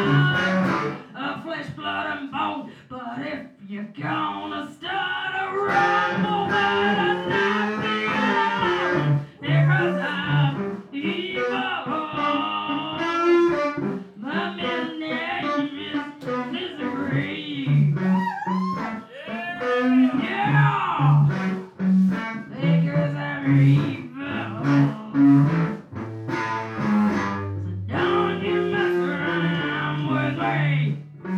of flesh, blood, and bone. But if you're gonna start a rumble, better not be alone, because I'm evil. My middle name is Misery. Yeah, because I'm evil. So don't you mess around with me.